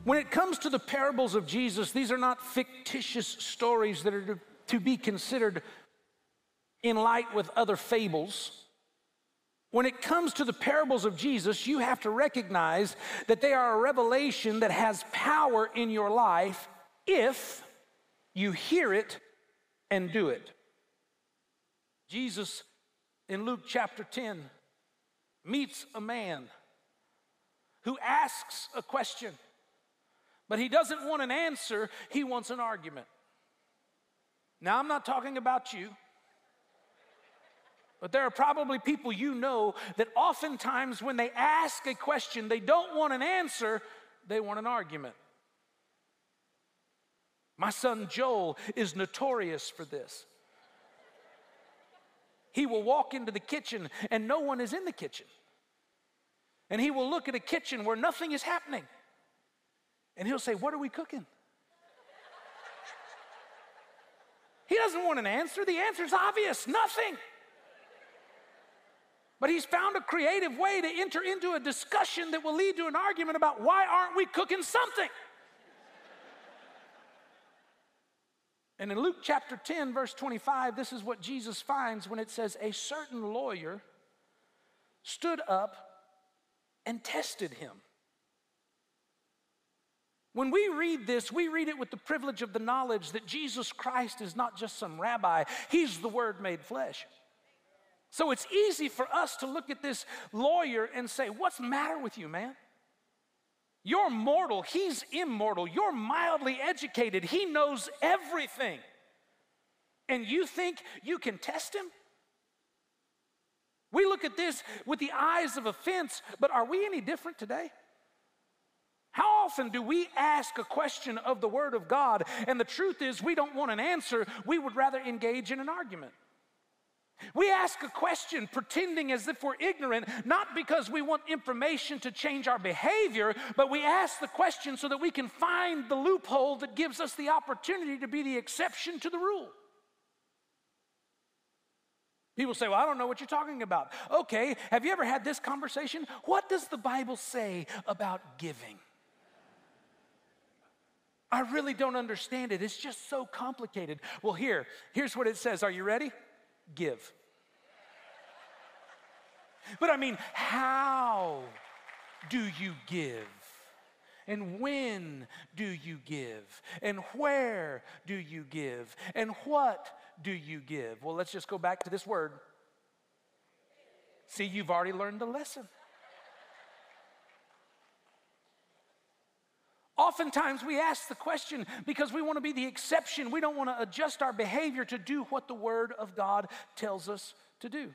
When it comes to the parables of Jesus, these are not fictitious stories that are to be considered in light with other fables. When it comes to the parables of Jesus, you have to recognize that they are a revelation that has power in your life if you hear it and do it. Jesus, in Luke chapter 10, meets a man who asks a question, but he doesn't want an answer, he wants an argument. Now, I'm not talking about you, but there are probably people you know that oftentimes when they ask a question, they don't want an answer, they want an argument. My son Joel is notorious for this. He will walk into the kitchen and no one is in the kitchen. And he will look at a kitchen where nothing is happening. And he'll say, "What are we cooking?" He doesn't want an answer. The answer's obvious, nothing. But he's found a creative way to enter into a discussion that will lead to an argument about why aren't we cooking something? And in Luke chapter 10, verse 25, this is what Jesus finds when it says, a certain lawyer stood up and tested him. When we read this, we read it with the privilege of the knowledge that Jesus Christ is not just some rabbi, he's the Word made flesh. So it's easy for us to look at this lawyer and say, what's the matter with you, man? You're mortal, he's immortal. You're mildly educated, he knows everything. And you think you can test him? We look at this with the eyes of offense, but are we any different today? How often do we ask a question of the Word of God, and the truth is we don't want an answer, we would rather engage in an argument? We ask a question pretending as if we're ignorant, not because we want information to change our behavior, but we ask the question so that we can find the loophole that gives us the opportunity to be the exception to the rule. People say, well, I don't know what you're talking about. Okay, have you ever had this conversation? What does the Bible say about giving? I really don't understand it. It's just so complicated. Well, here's what it says. Are you ready? Give. But I mean, how do you give? And when do you give? And where do you give? And what do you give? Well, let's just go back to this word. See, you've already learned the lesson. Oftentimes we ask the question because we want to be the exception. We don't want to adjust our behavior to do what the Word of God tells us to do.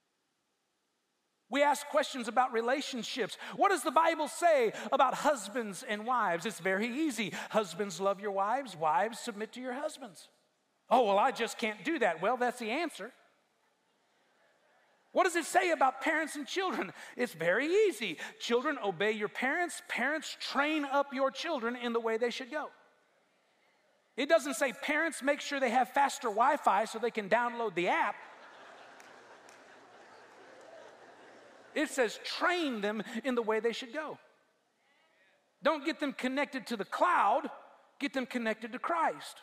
We ask questions about relationships. What does the Bible say about husbands and wives? It's very easy. Husbands, love your wives. Wives, submit to your husbands. Oh, well, I just can't do that. Well, that's the answer. What does it say about parents and children? It's very easy. Children, obey your parents. Parents, train up your children in the way they should go. It doesn't say parents, make sure they have faster Wi-Fi so they can download the app. It says train them in the way they should go. Don't get them connected to the cloud. Get them connected to Christ.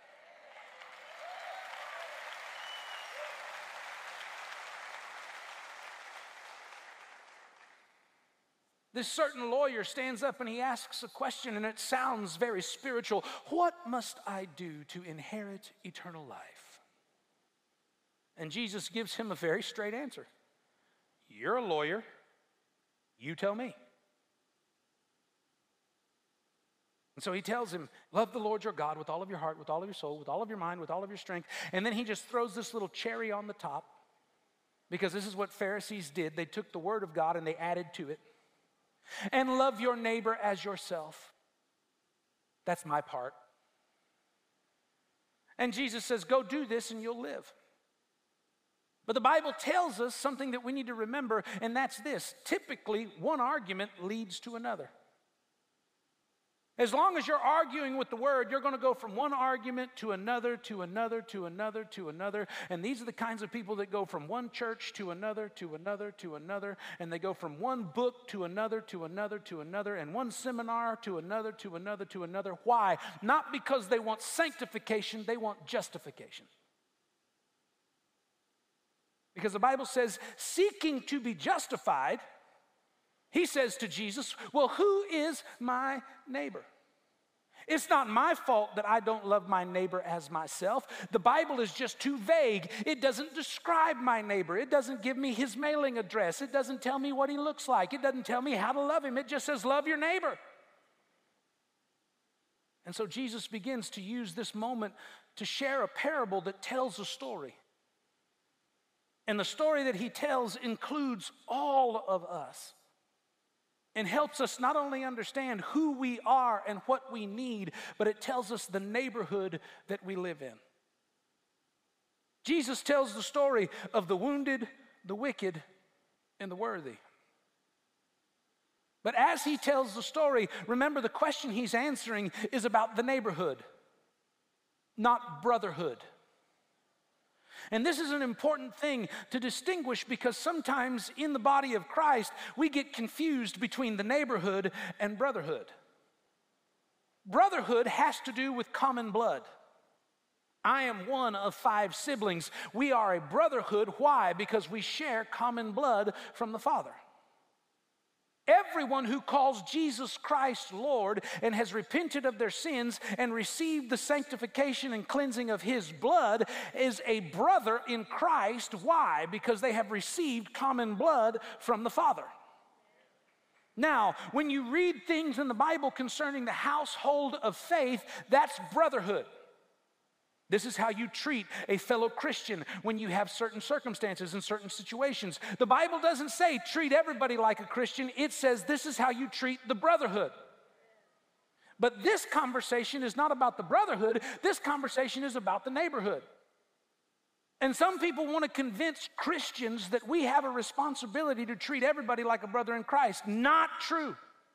This certain lawyer stands up and he asks a question, and it sounds very spiritual. What must I do to inherit eternal life? And Jesus gives him a very straight answer. You're a lawyer. You tell me. And so he tells him, love the Lord your God with all of your heart, with all of your soul, with all of your mind, with all of your strength. And then he just throws this little cherry on the top, because this is what Pharisees did. They took the Word of God and they added to it. And love your neighbor as yourself. That's my part. And Jesus says, go do this and you'll live. But the Bible tells us something that we need to remember, and that's this. Typically, one argument leads to another. As long as you're arguing with the Word, you're going to go from one argument to another, to another, to another, to another. And these are the kinds of people that go from one church to another, to another, to another. And they go from one book to another, to another, to another. And one seminar to another, to another, to another. Why? Not because they want sanctification, they want justification. Because the Bible says, seeking to be justified, he says to Jesus, well, who is my neighbor? It's not my fault that I don't love my neighbor as myself. The Bible is just too vague. It doesn't describe my neighbor. It doesn't give me his mailing address. It doesn't tell me what he looks like. It doesn't tell me how to love him. It just says, love your neighbor. And so Jesus begins to use this moment to share a parable that tells a story. And the story that he tells includes all of us and helps us not only understand who we are and what we need, but it tells us the neighborhood that we live in. Jesus tells the story of the wounded, the wicked, and the worthy. But as he tells the story, remember the question he's answering is about the neighborhood, not brotherhood. And this is an important thing to distinguish because sometimes in the body of Christ, we get confused between the neighborhood and brotherhood. Brotherhood has to do with common blood. I am one of 5 siblings. We are a brotherhood. Why? Because we share common blood from the Father. Everyone who calls Jesus Christ Lord and has repented of their sins and received the sanctification and cleansing of his blood is a brother in Christ. Why? Because they have received common blood from the Father. Now, when you read things in the Bible concerning the household of faith, that's brotherhood. This is how you treat a fellow Christian when you have certain circumstances and certain situations. The Bible doesn't say treat everybody like a Christian. It says this is how you treat the brotherhood. But this conversation is not about the brotherhood. This conversation is about the neighborhood. And some people want to convince Christians that we have a responsibility to treat everybody like a brother in Christ. Not true.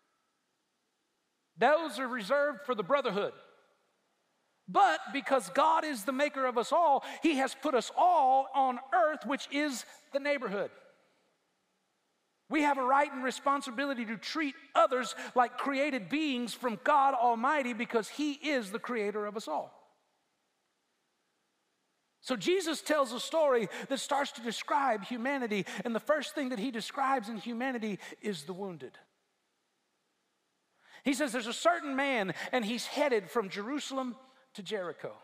Those are reserved for the brotherhood. But because God is the maker of us all, he has put us all on earth, which is the neighborhood. We have a right and responsibility to treat others like created beings from God Almighty because he is the creator of us all. So Jesus tells a story that starts to describe humanity, and the first thing that he describes in humanity is the wounded. He says there's a certain man, and he's headed from Jerusalem to Jericho.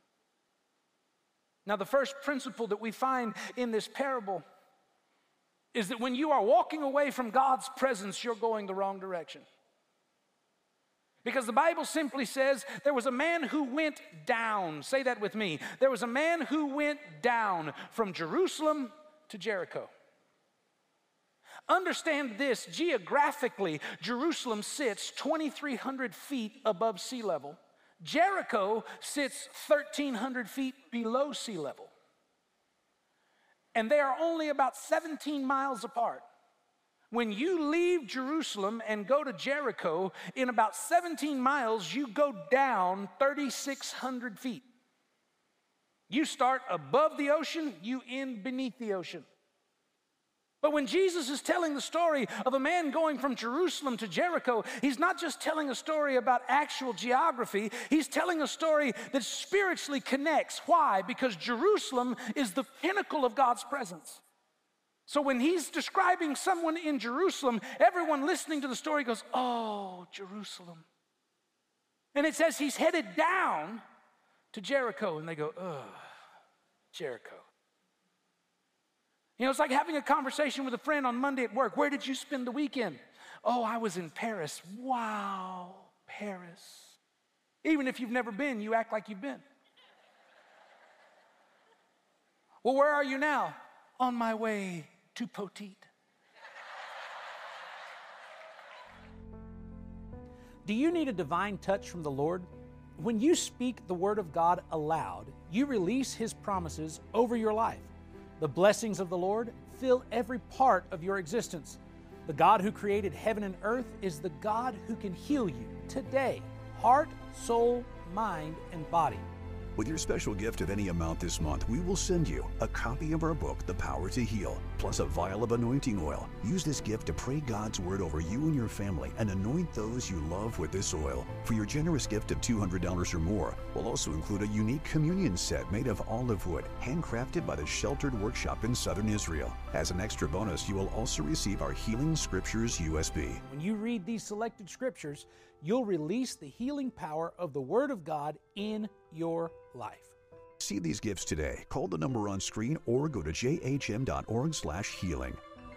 Now, the first principle that we find in this parable is that when you are walking away from God's presence, you're going the wrong direction. Because the Bible simply says there was a man who went down. Say that with me. There was a man who went down from Jerusalem to Jericho. Understand this, geographically, Jerusalem sits 2,300 feet above sea level. Jericho sits 1,300 feet below sea level. And they are only about 17 miles apart. When you leave Jerusalem and go to Jericho, in about 17 miles, you go down 3,600 feet. You start above the ocean, you end beneath the ocean. But when Jesus is telling the story of a man going from Jerusalem to Jericho, he's not just telling a story about actual geography, he's telling a story that spiritually connects. Why? Because Jerusalem is the pinnacle of God's presence. So when he's describing someone in Jerusalem, everyone listening to the story goes, oh, Jerusalem. And it says he's headed down to Jericho, and they go, oh, Jericho. You know, it's like having a conversation with a friend on Monday at work. Where did you spend the weekend? Oh, I was in Paris. Wow, Paris. Even if you've never been, you act like you've been. Well, where are you now? On my way to Poteet. Do you need a divine touch from the Lord? When you speak the word of God aloud, you release his promises over your life. The blessings of the Lord fill every part of your existence. The God who created heaven and earth is the God who can heal you today heart, soul, mind, and body. With your special gift of any amount this month, we will send you a copy of our book, The Power to Heal, plus a vial of anointing oil. Use this gift to pray God's word over you and your family and anoint those you love with this oil. For your generous gift of $200 or more, we'll also include a unique communion set made of olive wood, handcrafted by the Sheltered Workshop in Southern Israel. As an extra bonus, you will also receive our Healing Scriptures USB. When you read these selected scriptures, you'll release the healing power of the Word of God in your life. See these gifts today. Call the number on screen or go to jhm.org/healing.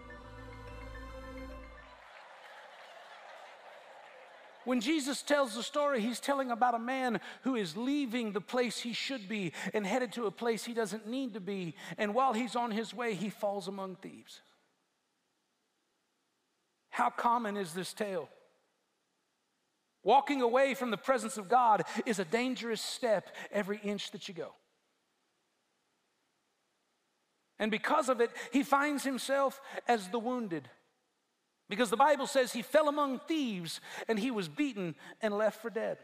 When Jesus tells the story, he's telling about a man who is leaving the place he should be and headed to a place he doesn't need to be. And while he's on his way, he falls among thieves. How common is this tale? Walking away from the presence of God is a dangerous step every inch that you go. And because of it, he finds himself as the wounded. Because the Bible says he fell among thieves and he was beaten and left for dead.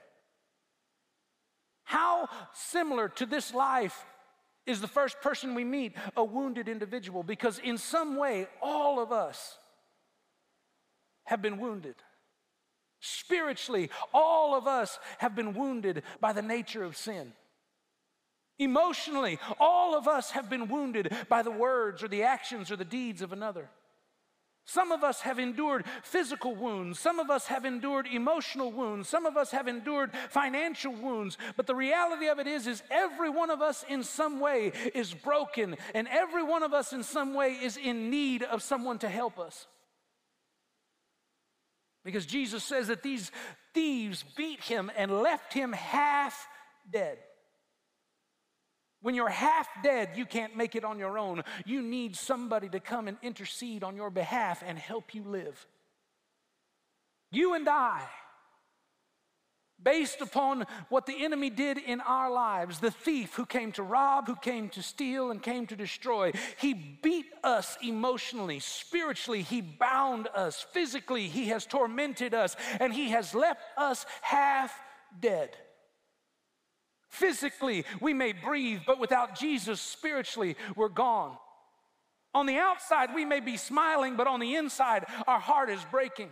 How similar to this life is the first person we meet, a wounded individual? Because in some way, all of us have been wounded. Spiritually, all of us have been wounded by the nature of sin. Emotionally, all of us have been wounded by the words or the actions or the deeds of another. Some of us have endured physical wounds. Some of us have endured emotional wounds. Some of us have endured financial wounds. But the reality of it is every one of us in some way is broken, and every one of us in some way is in need of someone to help us. Because Jesus says that these thieves beat him and left him half dead. When you're half dead, you can't make it on your own. You need somebody to come and intercede on your behalf and help you live. You and I, based upon what the enemy did in our lives, the thief who came to rob, who came to steal, and came to destroy, he beat us emotionally, spiritually, he bound us, physically, he has tormented us, and he has left us half dead. Physically, we may breathe, but without Jesus, spiritually, we're gone. On the outside, we may be smiling, but on the inside, our heart is breaking.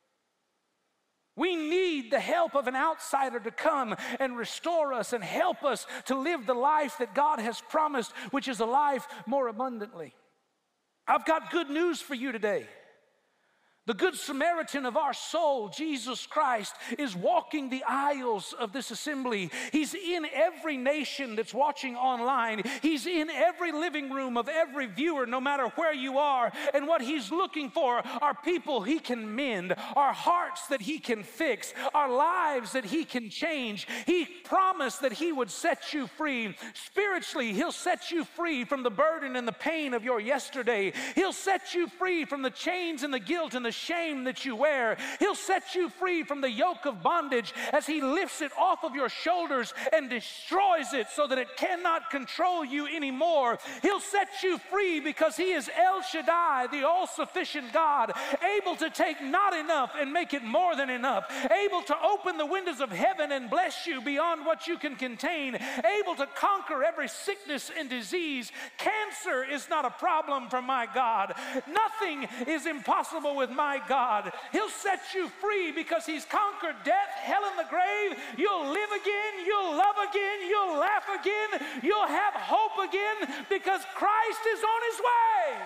We need the help of an outsider to come and restore us and help us to live the life that God has promised, which is a life more abundantly. I've got good news for you today. The Good Samaritan of our soul, Jesus Christ, is walking the aisles of this assembly. He's in every nation that's watching online. He's in every living room of every viewer, no matter where you are. And what he's looking for are people he can mend, our hearts that he can fix, our lives that he can change. He promised that he would set you free. Spiritually, he'll set you free from the burden and the pain of your yesterday. He'll set you free from the chains and the guilt and the shame that you wear. He'll set you free from the yoke of bondage as he lifts it off of your shoulders and destroys it so that it cannot control you anymore. He'll set you free because he is El Shaddai, the all-sufficient God, able to take not enough and make it more than enough, able to open the windows of heaven and bless you beyond what you can contain, able to conquer every sickness and disease. Cancer is not a problem for my God. Nothing is impossible with my God. He'll set you free because he's conquered death, hell, and the grave. You'll live again, you'll love again, you'll laugh again, you'll have hope again because Christ is on his way.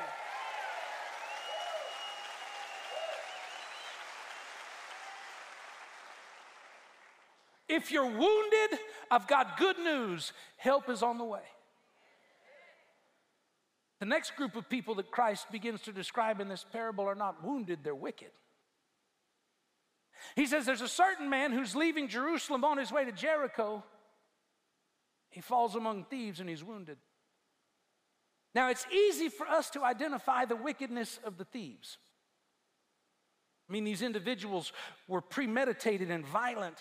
If you're wounded, I've got good news. Help is on the way. The next group of people that Christ begins to describe in this parable are not wounded, they're wicked. He says there's a certain man who's leaving Jerusalem on his way to Jericho. He falls among thieves and he's wounded. Now, it's easy for us to identify the wickedness of the thieves. I mean, these individuals were premeditated and violent.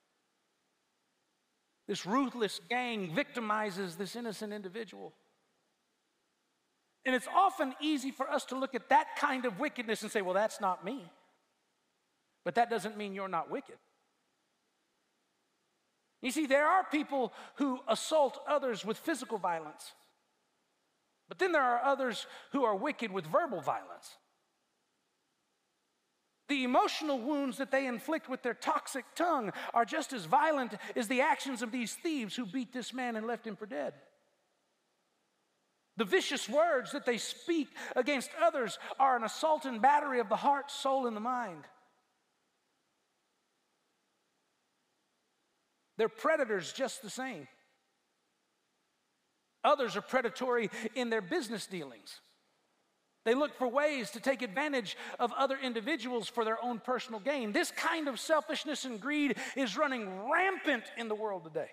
This ruthless gang victimizes this innocent individual. And it's often easy for us to look at that kind of wickedness and say, well, that's not me. But that doesn't mean you're not wicked. You see, there are people who assault others with physical violence, but then there are others who are wicked with verbal violence. The emotional wounds that they inflict with their toxic tongue are just as violent as the actions of these thieves who beat this man and left him for dead. The vicious words that they speak against others are an assault and battery of the heart, soul, and the mind. They're predators just the same. Others are predatory in their business dealings. They look for ways to take advantage of other individuals for their own personal gain. This kind of selfishness and greed is running rampant in the world today.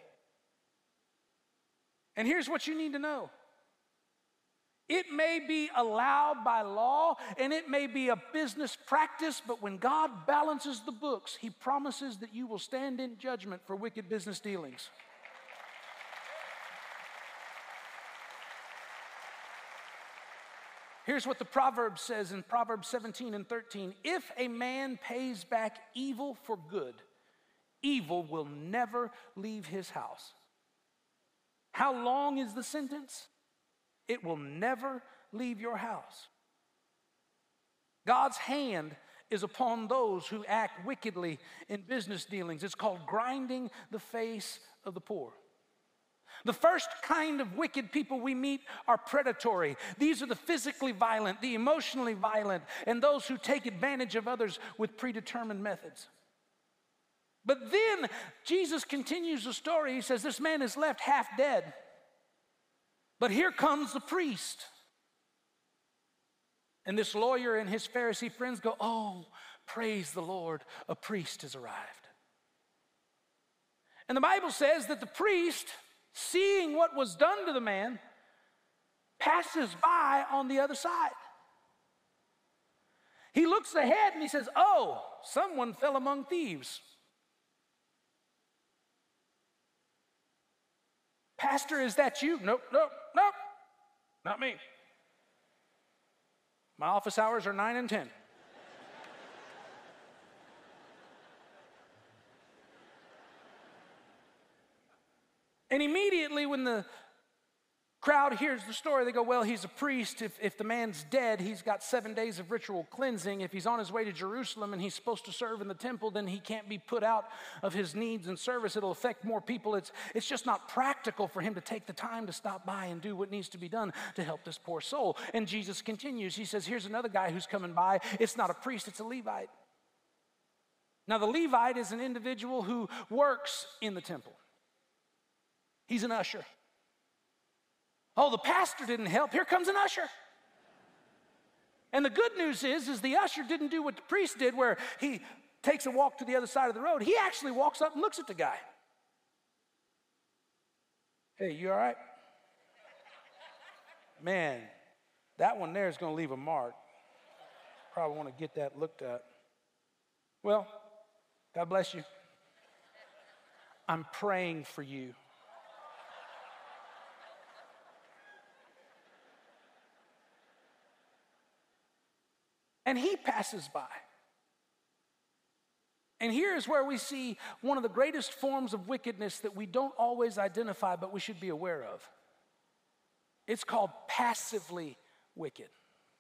And here's what you need to know. It may be allowed by law and it may be a business practice, but when God balances the books, He promises that you will stand in judgment for wicked business dealings. Here's what the Proverbs says in Proverbs 17 and 13. If a man pays back evil for good, evil will never leave his house. How long is the sentence? It will never leave your house. God's hand is upon those who act wickedly in business dealings. It's called grinding the face of the poor. The first kind of wicked people we meet are predatory. These are the physically violent, the emotionally violent, and those who take advantage of others with predetermined methods. But then Jesus continues the story. He says, this man is left half dead. But here comes the priest. And this lawyer and his Pharisee friends go, oh, praise the Lord, a priest has arrived. And the Bible says that the priest, seeing what was done to the man, passes by on the other side. He looks ahead and he says, oh, someone fell among thieves. Pastor, is that you? Nope, not me. My office hours are 9 and 10. And immediately when the crowd hears the story, they go, well, he's a priest. If the man's dead, he's got 7 days of ritual cleansing. If he's on his way to Jerusalem and he's supposed to serve in the temple, then he can't be put out of his needs and service. It'll affect more people. It's just not practical for him to take the time to stop by and do what needs to be done to help this poor soul. And Jesus continues. He says, here's another guy who's coming by. It's not a priest, it's a Levite. Now, the Levite is an individual who works in the temple. He's an usher. Oh, the pastor didn't help. Here comes an usher. And the good news is the usher didn't do what the priest did, where he takes a walk to the other side of the road. He actually walks up and looks at the guy. Hey, you all right? Man, that one there is going to leave a mark. Probably want to get that looked at. Well, God bless you. I'm praying for you. And he passes by. And here is where we see one of the greatest forms of wickedness that we don't always identify, but we should be aware of. It's called passively wicked.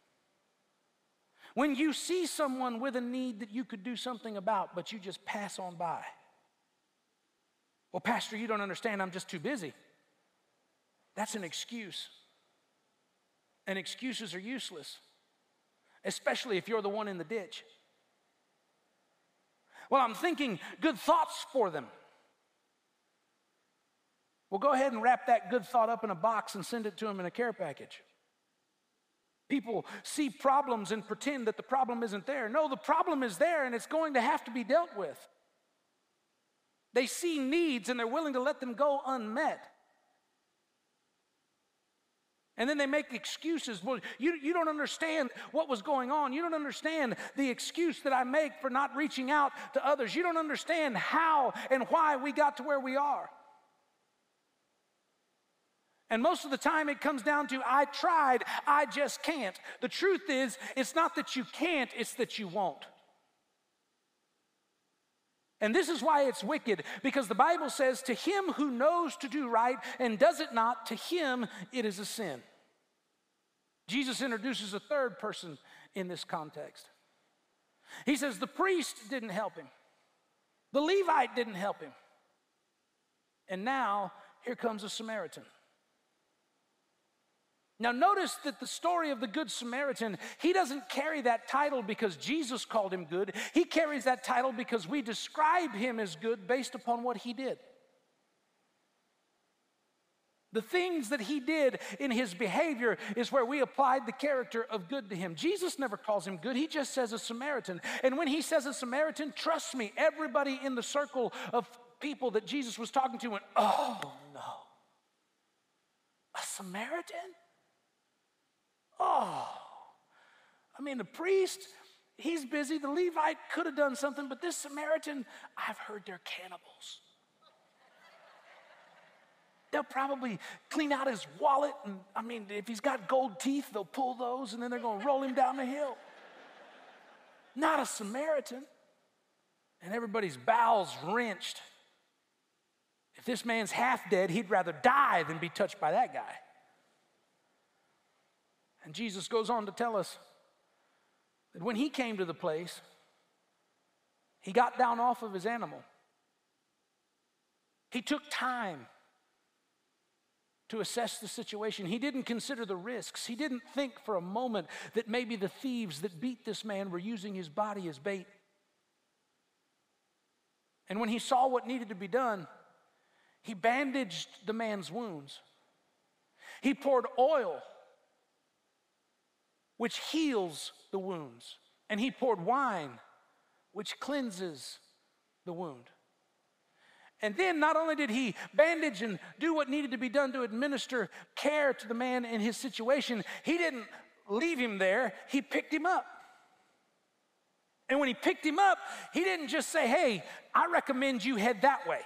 When you see someone with a need that you could do something about, but you just pass on by. Well, Pastor, you don't understand, I'm just too busy. That's an excuse. And excuses are useless. Especially if you're the one in the ditch. Well, I'm thinking good thoughts for them. Well, go ahead and wrap that good thought up in a box and send it to them in a care package. People see problems and pretend that the problem isn't there. No, the problem is there and it's going to have to be dealt with. They see needs and they're willing to let them go unmet. And then they make excuses. Well, you don't understand what was going on. You don't understand the excuse that I make for not reaching out to others. You don't understand how and why we got to where we are. And most of the time it comes down to, I tried, I just can't. The truth is, it's not that you can't, it's that you won't. And this is why it's wicked, because the Bible says, to him who knows to do right and does it not, to him it is a sin. Jesus introduces a third person in this context. He says the priest didn't help him. The Levite didn't help him. And now, here comes a Samaritan. Now notice that the story of the Good Samaritan, he doesn't carry that title because Jesus called him good. He carries that title because we describe him as good based upon what he did. The things that he did in his behavior is where we applied the character of good to him. Jesus never calls him good. He just says a Samaritan. And when he says a Samaritan, trust me, everybody in the circle of people that Jesus was talking to went, oh no, a Samaritan? Oh, I mean, the priest, he's busy. The Levite could have done something, but this Samaritan, I've heard they're cannibals. They'll probably clean out his wallet, and I mean, if he's got gold teeth, they'll pull those, and then they're going to roll him down the hill. Not a Samaritan. And everybody's bowels wrenched. If this man's half dead, he'd rather die than be touched by that guy. And Jesus goes on to tell us that when he came to the place, he got down off of his animal. He took time to assess the situation. He didn't consider the risks. He didn't think for a moment that maybe the thieves that beat this man were using his body as bait. And when he saw what needed to be done, he bandaged the man's wounds. He poured oil, which heals the wounds. And he poured wine, which cleanses the wound. And then not only did he bandage and do what needed to be done to administer care to the man in his situation, he didn't leave him there, he picked him up. And when he picked him up, he didn't just say, hey, I recommend you head that way.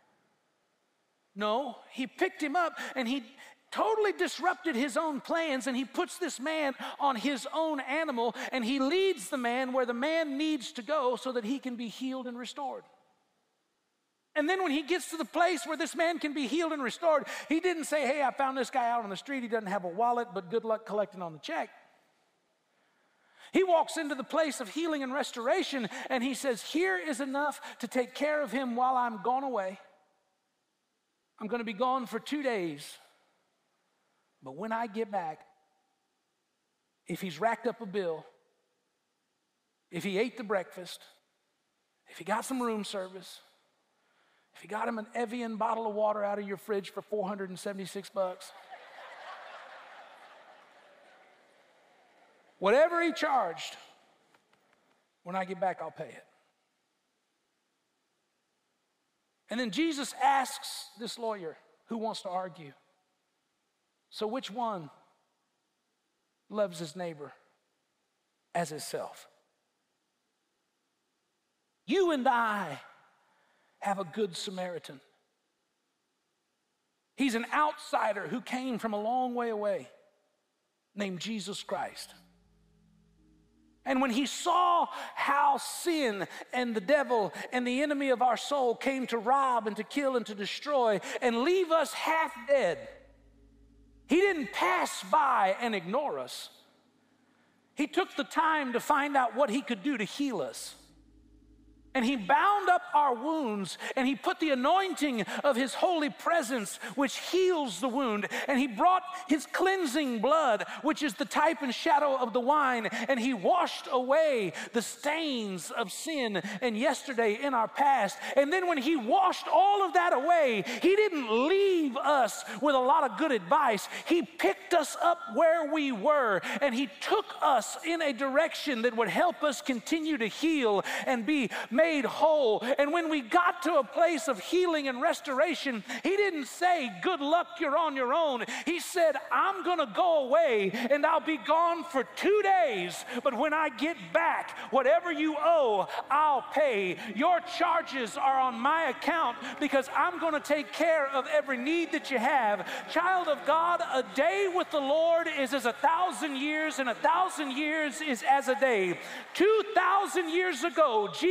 No, he picked him up and he totally disrupted his own plans, and he puts this man on his own animal, and he leads the man where the man needs to go so that he can be healed and restored. And then when he gets to the place where this man can be healed and restored, he didn't say, hey, I found this guy out on the street. He doesn't have a wallet, but good luck collecting on the check. He walks into the place of healing and restoration, and he says, here is enough to take care of him while I'm gone away. I'm going to be gone for 2 days. But when I get back, if he's racked up a bill, if he ate the breakfast, if he got some room service, if he got him an Evian bottle of water out of your fridge for $476, whatever he charged, when I get back, I'll pay it. And then Jesus asks this lawyer who wants to argue, so which one loves his neighbor as himself? You and I have a good Samaritan. He's an outsider who came from a long way away, named Jesus Christ. And when he saw how sin and the devil and the enemy of our soul came to rob and to kill and to destroy and leave us half dead, he didn't pass by and ignore us. He took the time to find out what he could do to heal us. And he bound up our wounds, and he put the anointing of his holy presence, which heals the wound, and he brought his cleansing blood, which is the type and shadow of the wine, and he washed away the stains of sin and yesterday in our past. And then when he washed all of that away, he didn't leave us with a lot of good advice. He picked us up where we were, and he took us in a direction that would help us continue to heal and be made whole. And when we got to a place of healing and restoration, he didn't say, good luck, you're on your own. He said, I'm going to go away and I'll be gone for 2 days. But when I get back, whatever you owe, I'll pay. Your charges are on my account because I'm going to take care of every need that you have. Child of God, a day with the Lord is as 1,000 years, and 1,000 years is as a day. 2,000 years ago, Jesus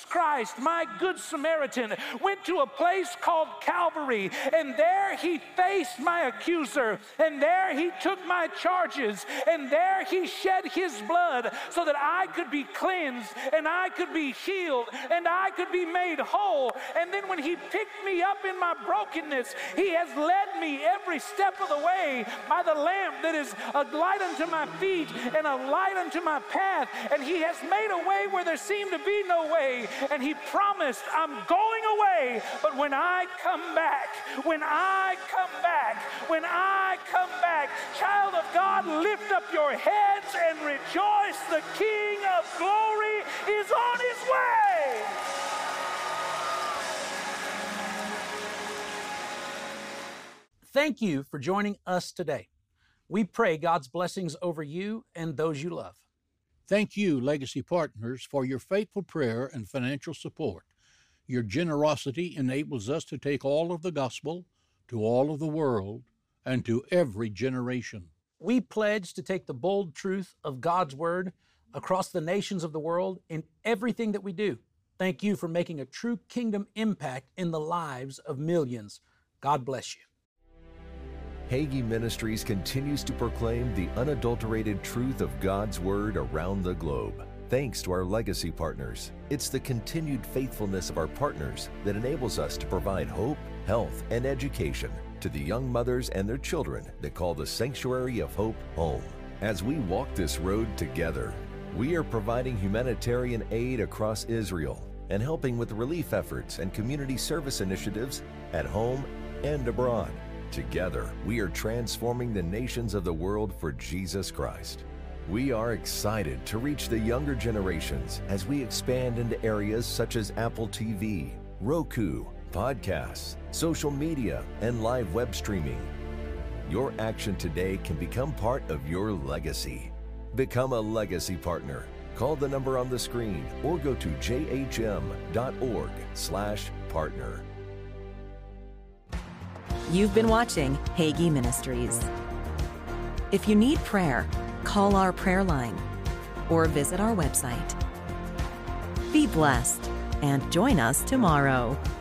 Christ, my Good Samaritan, went to a place called Calvary, and there he faced my accuser, and there he took my charges, and there he shed his blood so that I could be cleansed, and I could be healed, and I could be made whole. And then when he picked me up in my brokenness, he has led me every step of the way by the lamp that is a light unto my feet and a light unto my path. And he has made a way where there seemed to be no way. And he promised, I'm going away, but when I come back, when I come back, when I come back, child of God, lift up your heads and rejoice. The King of glory is on his way. Thank you for joining us today. We pray God's blessings over you and those you love. Thank you, Legacy Partners, for your faithful prayer and financial support. Your generosity enables us to take all of the gospel to all of the world and to every generation. We pledge to take the bold truth of God's Word across the nations of the world in everything that we do. Thank you for making a true kingdom impact in the lives of millions. God bless you. Hagee Ministries continues to proclaim the unadulterated truth of God's Word around the globe. Thanks to our legacy partners. It's the continued faithfulness of our partners that enables us to provide hope, health, and education to the young mothers and their children that call the Sanctuary of Hope home. As we walk this road together, we are providing humanitarian aid across Israel and helping with relief efforts and community service initiatives at home and abroad. Together, we are transforming the nations of the world for Jesus Christ. We are excited to reach the younger generations as we expand into areas such as Apple TV, Roku, podcasts, social media, and live web streaming. Your action today can become part of your legacy. Become a legacy partner. Call the number on the screen or go to jhm.org/partner. You've been watching Hagee Ministries. If you need prayer, call our prayer line or visit our website. Be blessed and join us tomorrow.